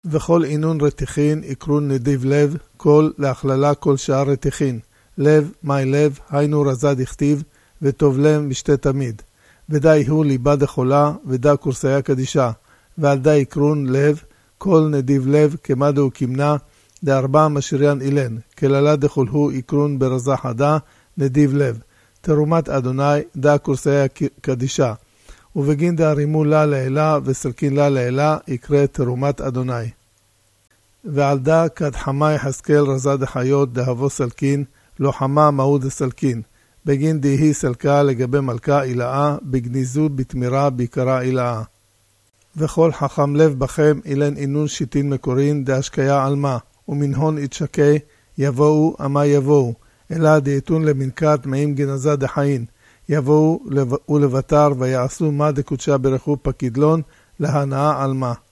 וכל עינון רתיחין יקרון נדיב לב, כל להכללה כל שאר רתיחין. לב, מי לב, היינו רזה דכתיב, וטוב לב משתה תמיד. ודאי הוא ליבה דחולה, ודא קורסיה קדישה. ועל די יקרון לב, כל נדיב לב, כמדו כמנה, דארבע משריין אילן. כללה דחול הוא יקרון ברזה חדה, נדיב לב. תרומת אדוני, דא קורסיה קדישה. ובגין דהרימו לה לעילה וסלקין לה לעילה יקרא תרומת אדוני. ועל דה כד חמה יחזקאל רזה דחיות דהבו סלקין, לא חמה מהו דסלקין. בגין דהי סלקה לגבי מלכה אילאה, בגניזות בתמירה ביקרה אילאה. וכל חכם לב בכם אילן אינון שיטין מקורין דהשקיה על מה, ומנהון יתשקה יבואו אמה יבואו, אלא דייתון למנקת מאים גנזה דחיין. יבואו ולבטר ויעשו מה דקודשה ברכו פקידלון להנאה על מה.